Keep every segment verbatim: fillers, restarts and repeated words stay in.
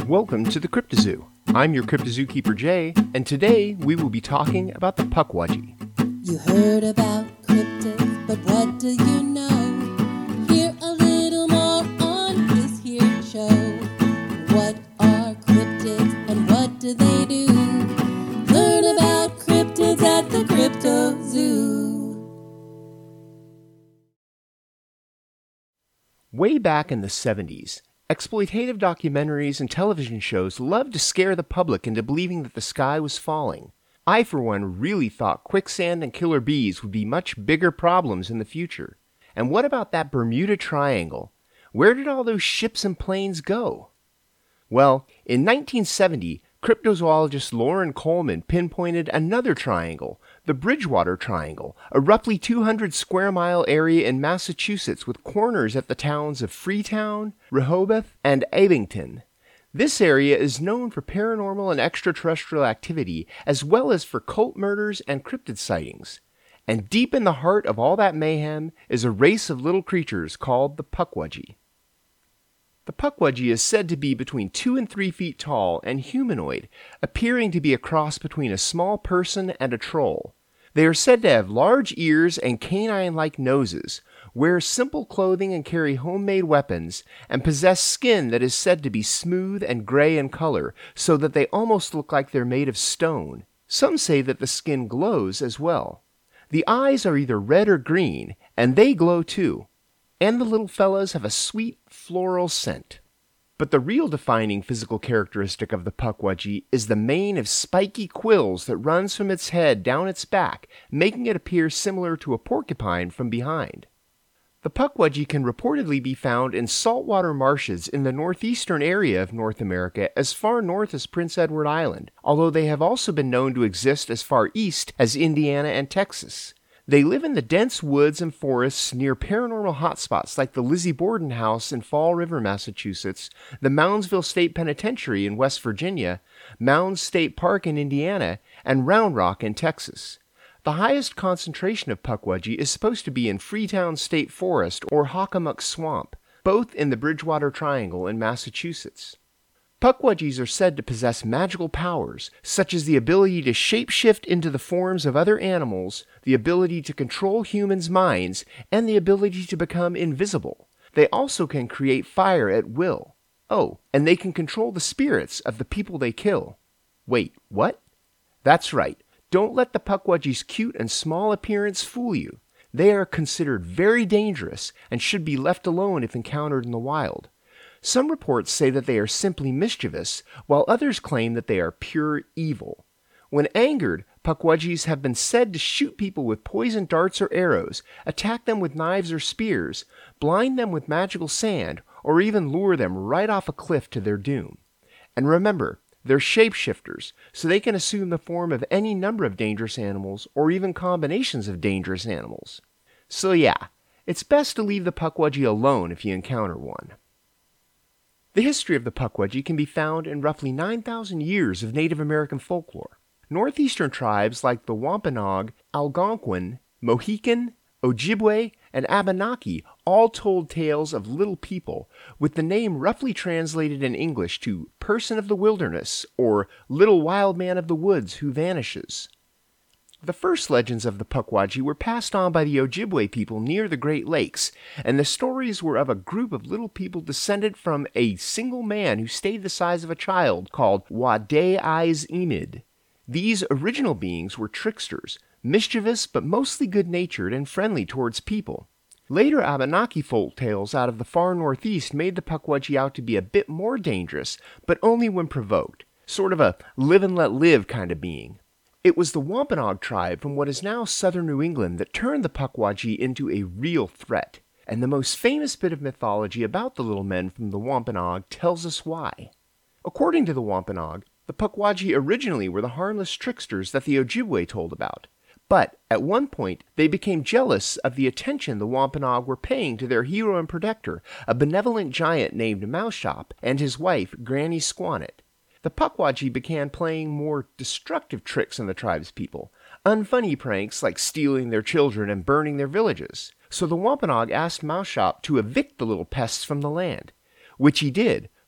Welcome to the Cryptozoo. I'm your Cryptozookeeper Jay, and today we will be talking about the Pukwudgie. You heard about cryptids, but what do you know? Hear a little more on this here show. What are cryptids and what do they do? Learn about cryptids at the Cryptozoo. Way back in the seventies, exploitative documentaries and television shows loved to scare the public into believing that the sky was falling. I, for one, really thought quicksand and killer bees would be much bigger problems in the future. And what about that Bermuda Triangle? Where did all those ships and planes go? Well, in nineteen seventy, cryptozoologist Loren Coleman pinpointed another triangle, the Bridgewater Triangle, a roughly two hundred square mile area in Massachusetts with corners at the towns of Freetown, Rehoboth, and Abington. This area is known for paranormal and extraterrestrial activity, as well as for cult murders and cryptid sightings. And deep in the heart of all that mayhem is a race of little creatures called the Pukwudgie. The Pukwudgie is said to be between two and three feet tall and humanoid, appearing to be a cross between a small person and a troll. They are said to have large ears and canine-like noses, wear simple clothing and carry homemade weapons, and possess skin that is said to be smooth and gray in color, so that they almost look like they're made of stone. Some say that the skin glows as well. The eyes are either red or green, and they glow too. And the little fellas have a sweet floral scent. But the real defining physical characteristic of the Pukwudgie is the mane of spiky quills that runs from its head down its back, making it appear similar to a porcupine from behind. The Pukwudgie can reportedly be found in saltwater marshes in the northeastern area of North America as far north as Prince Edward Island, although they have also been known to exist as far east as Indiana and Texas. They live in the dense woods and forests near paranormal hotspots like the Lizzie Borden House in Fall River, Massachusetts, the Moundsville State Penitentiary in West Virginia, Mounds State Park in Indiana, and Round Rock in Texas. The highest concentration of Pukwudgie is supposed to be in Freetown State Forest or Hockomock Swamp, both in the Bridgewater Triangle in Massachusetts. Pukwudgies are said to possess magical powers, such as the ability to shapeshift into the forms of other animals, the ability to control humans' minds, and the ability to become invisible. They also can create fire at will. Oh, and they can control the spirits of the people they kill. Wait, what? That's right. Don't let the Pukwudgie's cute and small appearance fool you. They are considered very dangerous and should be left alone if encountered in the wild. Some reports say that they are simply mischievous, while others claim that they are pure evil. When angered, Pukwudgies have been said to shoot people with poison darts or arrows, attack them with knives or spears, blind them with magical sand, or even lure them right off a cliff to their doom. And remember, they're shapeshifters, so they can assume the form of any number of dangerous animals or even combinations of dangerous animals. So yeah, it's best to leave the Pukwudgie alone if you encounter one. The history of the Pukwudgie can be found in roughly nine thousand years of Native American folklore. Northeastern tribes like the Wampanoag, Algonquin, Mohican, Ojibwe, and Abenaki all told tales of little people, with the name roughly translated in English to person of the wilderness or little wild man of the woods who vanishes. The first legends of the Pukwudgie were passed on by the Ojibwe people near the Great Lakes, and the stories were of a group of little people descended from a single man who stayed the size of a child called Wade-Eyes-Enid. These original beings were tricksters, mischievous but mostly good-natured and friendly towards people. Later Abenaki folk tales out of the far northeast made the Pukwudgie out to be a bit more dangerous, but only when provoked, sort of a live-and-let-live kind of being. It was the Wampanoag tribe from what is now southern New England that turned the Pukwudgie into a real threat, and the most famous bit of mythology about the little men from the Wampanoag tells us why. According to the Wampanoag, the Pukwudgie originally were the harmless tricksters that the Ojibwe told about, but at one point they became jealous of the attention the Wampanoag were paying to their hero and protector, a benevolent giant named Moushop, and his wife, Granny Squannet. The Pukwudgie began playing more destructive tricks on the tribe's people, unfunny pranks like stealing their children and burning their villages. So the Wampanoag asked Moushop to evict the little pests from the land, which he did,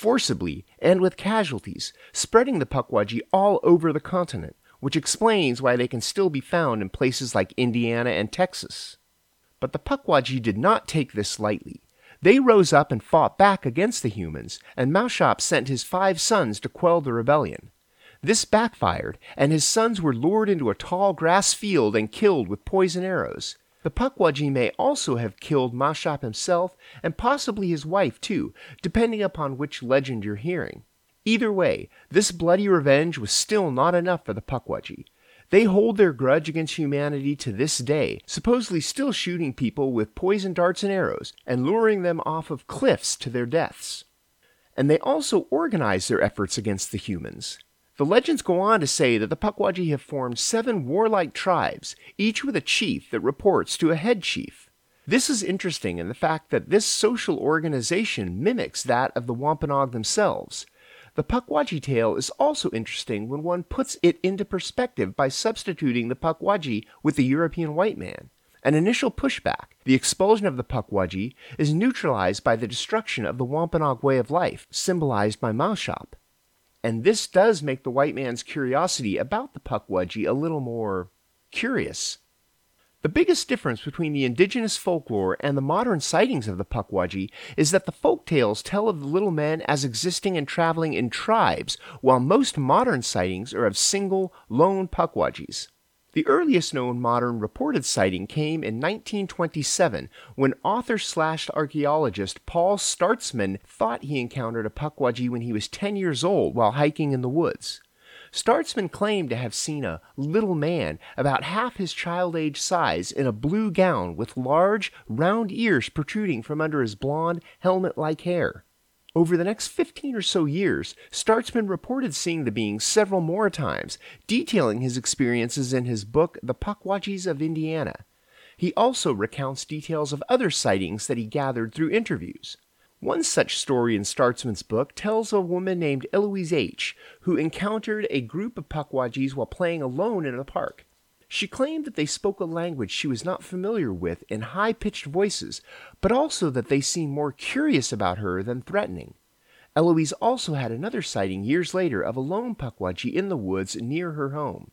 forcibly and with casualties, spreading the Pukwudgie all over the continent, which explains why they can still be found in places like Indiana and Texas. But the Pukwudgie did not take this lightly. They rose up and fought back against the humans, and Maushop sent his five sons to quell the rebellion. This backfired, and his sons were lured into a tall grass field and killed with poison arrows. The Pukwudgie may also have killed Maushop himself, and possibly his wife too, depending upon which legend you're hearing. Either way, this bloody revenge was still not enough for the Pukwudgie. They hold their grudge against humanity to this day, supposedly still shooting people with poison darts and arrows, and luring them off of cliffs to their deaths. And they also organize their efforts against the humans. The legends go on to say that the Pukwudgie have formed seven warlike tribes, each with a chief that reports to a head chief. This is interesting in the fact that this social organization mimics that of the Wampanoag themselves. The Pukwudgie tale is also interesting when one puts it into perspective by substituting the Pukwudgie with the European white man. An initial pushback, the expulsion of the Pukwudgie, is neutralized by the destruction of the Wampanoag way of life, symbolized by Maushop. And this does make the white man's curiosity about the Pukwudgie a little more curious. The biggest difference between the indigenous folklore and the modern sightings of the Pukwudgie is that the folk tales tell of the little men as existing and traveling in tribes, while most modern sightings are of single, lone Pukwudgies. The earliest known modern reported sighting came in nineteen twenty-seven, when author-slash-archaeologist Paul Startzman thought he encountered a Pukwudgie when he was ten years old while hiking in the woods. Startzman claimed to have seen a little man about half his child-age size in a blue gown with large, round ears protruding from under his blonde, helmet-like hair. Over the next fifteen or so years, Startzman reported seeing the being several more times, detailing his experiences in his book The Pukwudgies of Indiana. He also recounts details of other sightings that he gathered through interviews. One such story in Startzman's book tells of a woman named Eloise H., who encountered a group of Pukwudgies while playing alone in a park. She claimed that they spoke a language she was not familiar with in high-pitched voices, but also that they seemed more curious about her than threatening. Eloise also had another sighting years later of a lone Pukwudgie in the woods near her home.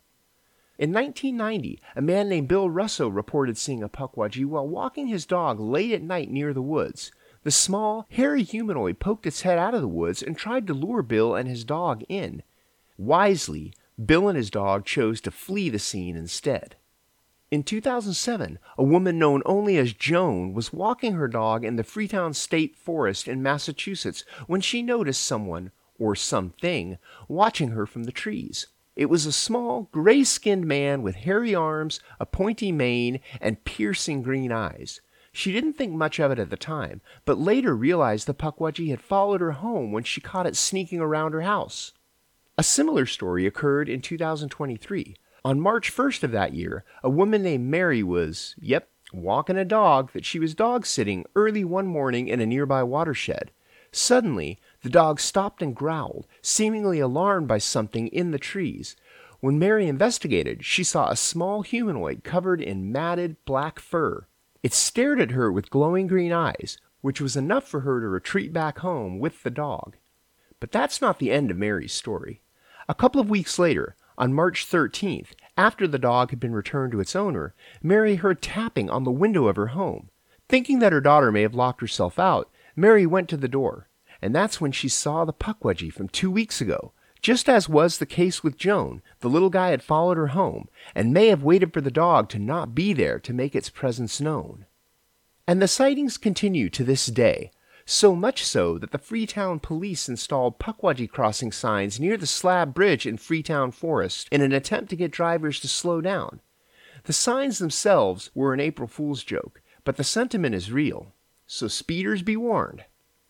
In nineteen ninety, a man named Bill Russo reported seeing a Pukwudgie while walking his dog late at night near the woods. The small, hairy humanoid poked its head out of the woods and tried to lure Bill and his dog in. Wisely, Bill and his dog chose to flee the scene instead. In two thousand seven, a woman known only as Joan was walking her dog in the Freetown State Forest in Massachusetts when she noticed someone, or something, watching her from the trees. It was a small, gray-skinned man with hairy arms, a pointy mane, and piercing green eyes. She didn't think much of it at the time, but later realized the Pukwudgie had followed her home when she caught it sneaking around her house. A similar story occurred in two thousand twenty-three. On March first of that year, a woman named Mary was, yep, walking a dog that she was dog-sitting early one morning in a nearby watershed. Suddenly, the dog stopped and growled, seemingly alarmed by something in the trees. When Mary investigated, she saw a small humanoid covered in matted black fur. It stared at her with glowing green eyes, which was enough for her to retreat back home with the dog. But that's not the end of Mary's story. A couple of weeks later, on March thirteenth, after the dog had been returned to its owner, Mary heard tapping on the window of her home. Thinking that her daughter may have locked herself out, Mary went to the door, and that's when she saw the Pukwudgie from two weeks ago. Just as was the case with Joan, the little guy had followed her home, and may have waited for the dog to not be there to make its presence known. And the sightings continue to this day, so much so that the Freetown police installed Pukwudgie crossing signs near the slab bridge in Freetown Forest in an attempt to get drivers to slow down. The signs themselves were an April Fool's joke, but the sentiment is real, so speeders be warned.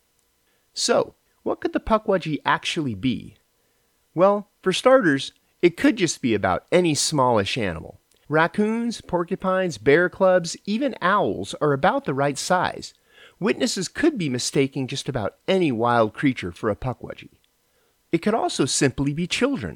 So, what could the Pukwudgie actually be? Well, for starters, it could just be about any smallish animal. Raccoons, porcupines, bear cubs, even owls are about the right size. Witnesses could be mistaking just about any wild creature for a Pukwudgie. It could also simply be children.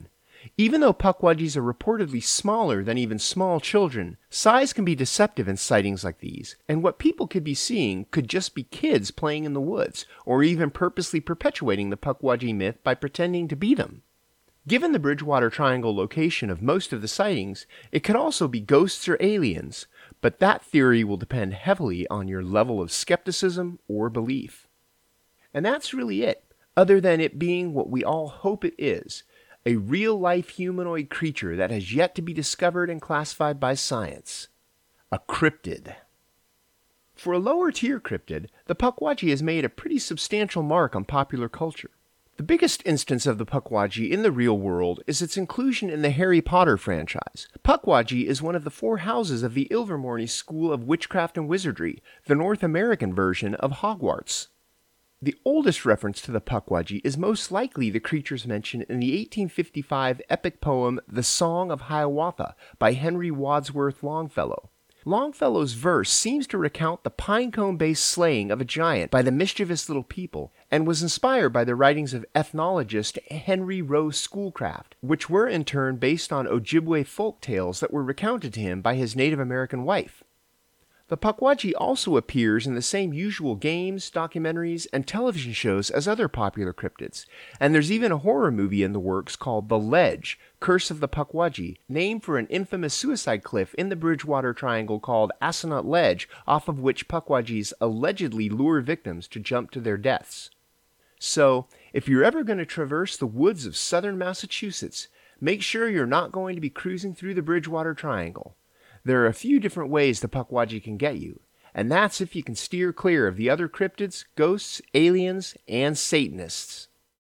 Even though pukwudgies are reportedly smaller than even small children, size can be deceptive in sightings like these, and what people could be seeing could just be kids playing in the woods, or even purposely perpetuating the pukwudgie myth by pretending to be them. Given the Bridgewater Triangle location of most of the sightings, it could also be ghosts or aliens, but that theory will depend heavily on your level of skepticism or belief. And that's really it, other than it being what we all hope it is, a real-life humanoid creature that has yet to be discovered and classified by science. A cryptid. For a lower-tier cryptid, the pukwudgie has made a pretty substantial mark on popular culture. The biggest instance of the pukwudgie in the real world is its inclusion in the Harry Potter franchise. Pukwudgie is one of the four houses of the Ilvermorny School of Witchcraft and Wizardry, the North American version of Hogwarts. The oldest reference to the pukwudgie is most likely the creatures mentioned in the eighteen fifty-five epic poem The Song of Hiawatha by Henry Wadsworth Longfellow. Longfellow's verse seems to recount the pinecone-based slaying of a giant by the mischievous little people, and was inspired by the writings of ethnologist Henry Rose Schoolcraft, which were in turn based on Ojibwe folk tales that were recounted to him by his Native American wife. The pukwudgie also appears in the same usual games, documentaries, and television shows as other popular cryptids, and there's even a horror movie in the works called The Ledge, Curse of the Pukwudgie, named for an infamous suicide cliff in the Bridgewater Triangle called Assonet Ledge, off of which pukwudgies allegedly lure victims to jump to their deaths. So, if you're ever going to traverse the woods of southern Massachusetts, make sure you're not going to be cruising through the Bridgewater Triangle. There are a few different ways the pukwudgie can get you, and that's if you can steer clear of the other cryptids, ghosts, aliens, and Satanists.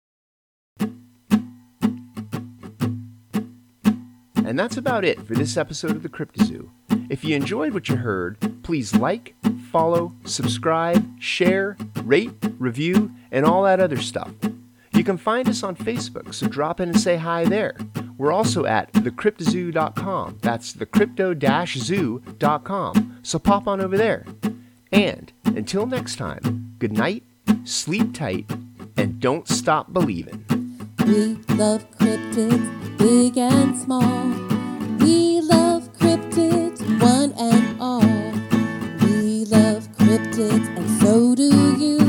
And that's about it for this episode of the Cryptozoo. If you enjoyed what you heard, please like, follow, subscribe, share, rate, review, and all that other stuff. You can find us on Facebook, so drop in and say hi there. We're also at the cryptozoo dot com. That's the crypto zoo dot com. So pop on over there. And until next time, good night, sleep tight, and don't stop believing. We love cryptids, big and small. We love cryptids, one and all. We love cryptids, and so do you.